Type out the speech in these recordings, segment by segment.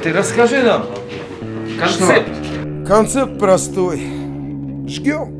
Ты расскажи нам концепт. Концепт простой. Жгем.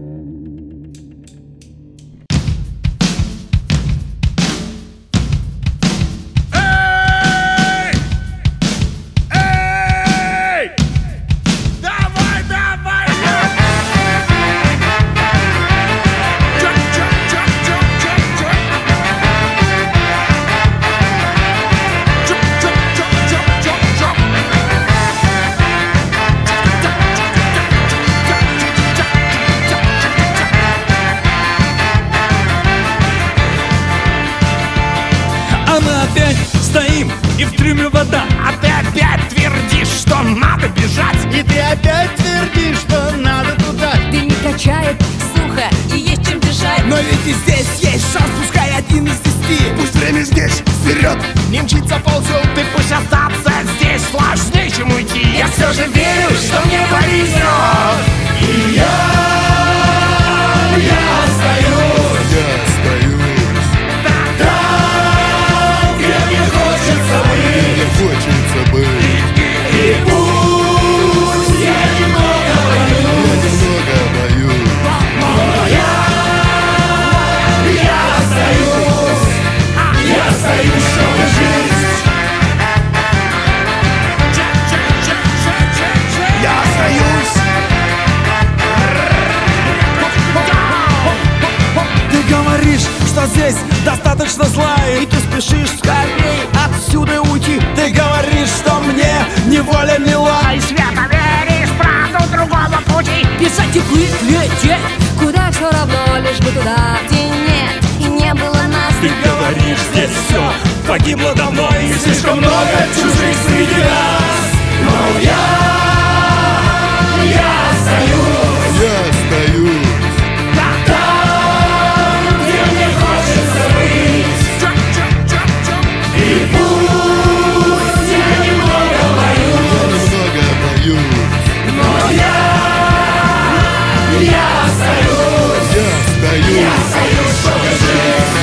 Стоим, и в трюме вода. А ты опять твердишь, что надо бежать. И ты опять твердишь, что надо туда. Ты не качает, сухо и есть чем дышать. Но ведь и здесь есть шанс, пускай 1 из 10. Пусть время здесь, вперед, не мчится ползет. Ты пусть остаться здесь сложнее, чем уйти. Я все же верю, что мне повезет. И я остаюсь. Хочется быть. И пусть я немного боюсь, но я остаюсь, чтобы жить. Я остаюсь. Ты говоришь, что здесь достаточно зла, И ты спешишь скорей отсюда уйти. ты говоришь, что мне неволя мила. И свято веришь в правду другого пути. Бежать и плыть, лететь, куда все равно, лишь бы туда, где нет и не было нас. Ты говоришь, здесь все погибло давно, и слишком много чужих среди нас. Но я остаюсь. Я остаюсь. Там, где мне хочется быть. И пусть я немного боюсь, но я остаюсь. Я остаюсь, чтобы жить.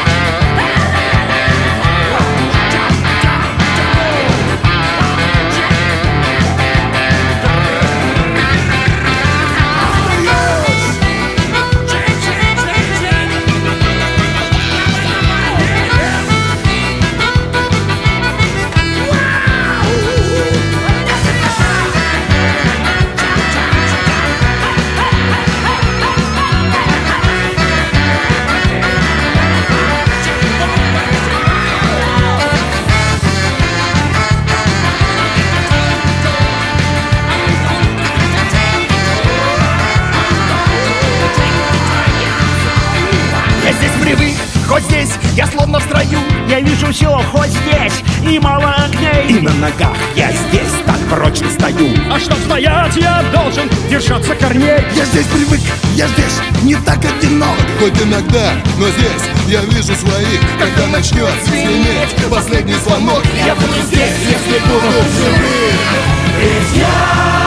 Я здесь привык, хоть здесь я словно в строю. Я вижу все, хоть здесь, и мало огней. И на ногах я здесь так прочно стою. А чтоб стоять, я должен держаться корней. Я здесь привык, я здесь не так одинок. Хоть иногда, но здесь я вижу своих. Когда начнет звенеть последний звонок, Я буду здесь, если буду живым. Ведь я